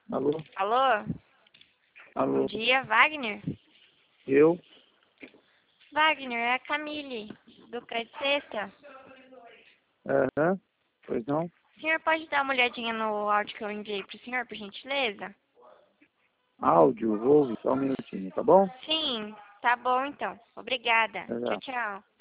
Alô? Alô? Bom Alô? dia, Wagner? Eu? Wagner, é a Camille, do Crédito Sexta. Aham. Pois não? O senhor pode dar uma olhadinha no áudio que eu enviei pro senhor, por gentileza? Áudio, ouve, só um minutinho, tá bom? Sim, tá bom então. Obrigada. Já, Tchau, já. tchau.